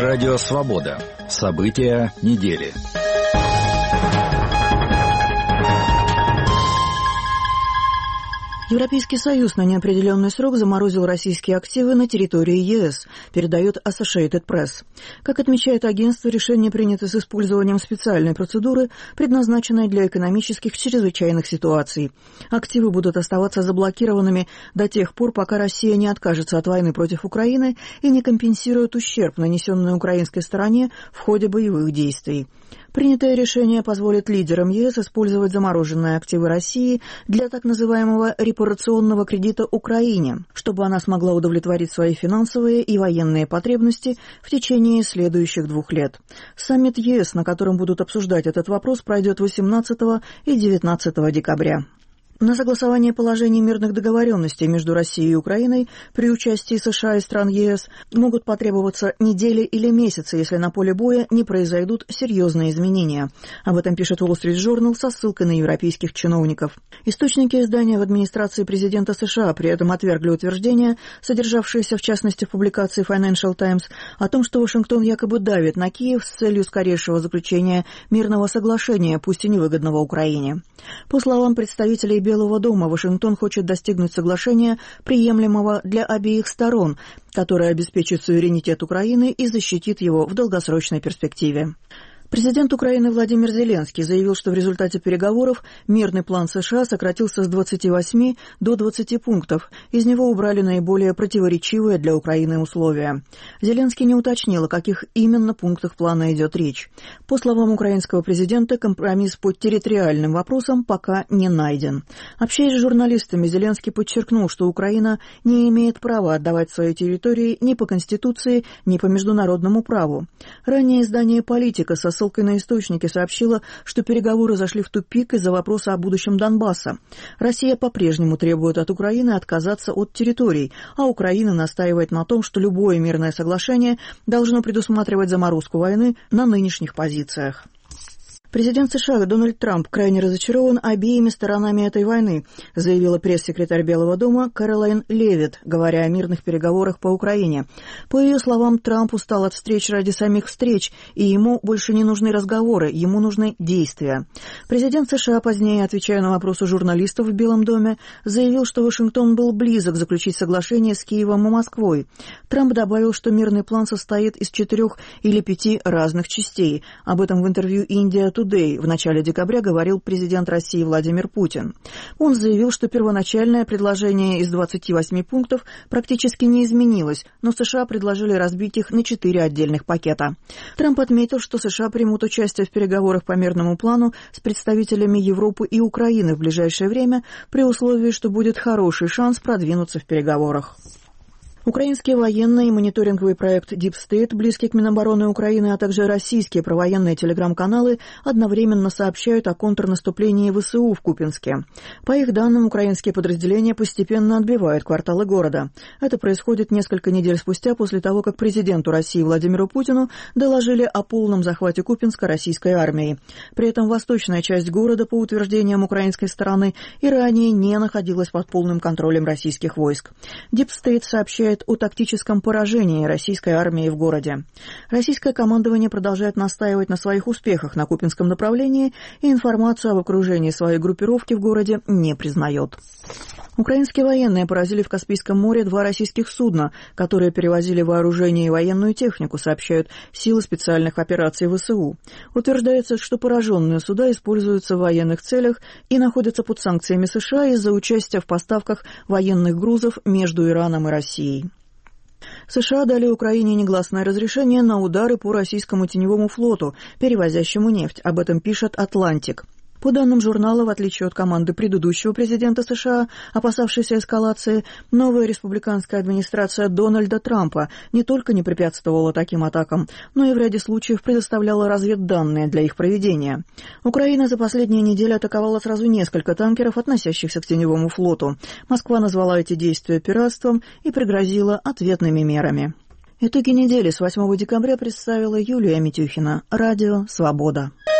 Радио «Свобода». События недели. Европейский Союз на неопределенный срок заморозил российские активы на территории ЕС, передает Associated Press. Как отмечает агентство, решение принято с использованием специальной процедуры, предназначенной для экономических чрезвычайных ситуаций. Активы будут оставаться заблокированными до тех пор, пока Россия не откажется от войны против Украины и не компенсирует ущерб, нанесенный украинской стороне в ходе боевых действий. Принятое решение позволит лидерам ЕС использовать замороженные активы России для так называемого репарационного кредита Украине, чтобы она смогла удовлетворить свои финансовые и военные потребности в течение следующих 2 лет. Саммит ЕС, на котором будут обсуждать этот вопрос, пройдет 18 и 19 декабря. На согласование положений мирных договоренностей между Россией и Украиной при участии США и стран ЕС могут потребоваться недели или месяцы, если на поле боя не произойдут серьезные изменения. Об этом пишет Wall Street Journal со ссылкой на европейских чиновников. Источники издания в администрации президента США при этом отвергли утверждения, содержавшиеся в частности в публикации Financial Times, о том, что Вашингтон якобы давит на Киев с целью скорейшего заключения мирного соглашения, пусть и невыгодного Украине. По словам представителей Белого дома, Вашингтон хочет достигнуть соглашения, приемлемого для обеих сторон, которое обеспечит суверенитет Украины и защитит его в долгосрочной перспективе. Президент Украины Владимир Зеленский заявил, что в результате переговоров мирный план США сократился с 28 до 20 пунктов. Из него убрали наиболее противоречивые для Украины условия. Зеленский не уточнил, о каких именно пунктах плана идет речь. По словам украинского президента, компромисс по территориальным вопросам пока не найден. Общаясь с журналистами, Зеленский подчеркнул, что Украина не имеет права отдавать свои территории ни по Конституции, ни по международному праву. Ранее издание «Политика» со ссылкой на источники сообщила, что переговоры зашли в тупик из-за вопроса о будущем Донбасса. Россия по-прежнему требует от Украины отказаться от территорий, а Украина настаивает на том, что любое мирное соглашение должно предусматривать заморозку войны на нынешних позициях. Президент США Дональд Трамп крайне разочарован обеими сторонами этой войны, заявила пресс-секретарь Белого дома Кэролайн Левитт, говоря о мирных переговорах по Украине. По ее словам, Трамп устал от встреч ради самих встреч, и ему больше не нужны разговоры, ему нужны действия. Президент США, позднее, отвечая на вопросы журналистов в Белом доме, заявил, что Вашингтон был близок заключить соглашение с Киевом и Москвой. Трамп добавил, что мирный план состоит из 4 или 5 разных частей. Об этом в интервью «Индия Today» в начале декабря говорил президент России Владимир Путин. Он заявил, что первоначальное предложение из 28 пунктов практически не изменилось, но США предложили разбить их на 4 отдельных пакета. Трамп отметил, что США примут участие в переговорах по мирному плану с представителями Европы и Украины в ближайшее время при условии, что будет хороший шанс продвинуться в переговорах. Украинские военные и мониторинговый проект Deep State, близкий к Минобороны Украины, а также российские провоенные телеграм-каналы одновременно сообщают о контрнаступлении ВСУ в Купянске. По их данным, украинские подразделения постепенно отбивают кварталы города. Это происходит несколько недель спустя после того, как президенту России Владимиру Путину доложили о полном захвате Купянска российской армией. При этом восточная часть города, по утверждениям украинской стороны, и ранее не находилась под полным контролем российских войск. Deep State сообщает о тактическом поражении российской армии в городе. Российское командование продолжает настаивать на своих успехах на Купянском направлении и информацию об окружении своей группировки в городе не признает. Украинские военные поразили в Каспийском море 2 российских судна, которые перевозили вооружение и военную технику, сообщают силы специальных операций ВСУ. Утверждается, что пораженные суда используются в военных целях и находятся под санкциями США из-за участия в поставках военных грузов между Ираном и Россией. США дали Украине негласное разрешение на удары по российскому теневому флоту, перевозящему нефть. Об этом пишет «Атлантик». По данным журнала, в отличие от команды предыдущего президента США, опасавшейся эскалации, новая республиканская администрация Дональда Трампа не только не препятствовала таким атакам, но и в ряде случаев предоставляла разведданные для их проведения. Украина за последние недели атаковала сразу несколько танкеров, относящихся к теневому флоту. Москва назвала эти действия пиратством и пригрозила ответными мерами. Итоги недели с 8 декабря представила Юлия Митюхина. Радио «Свобода».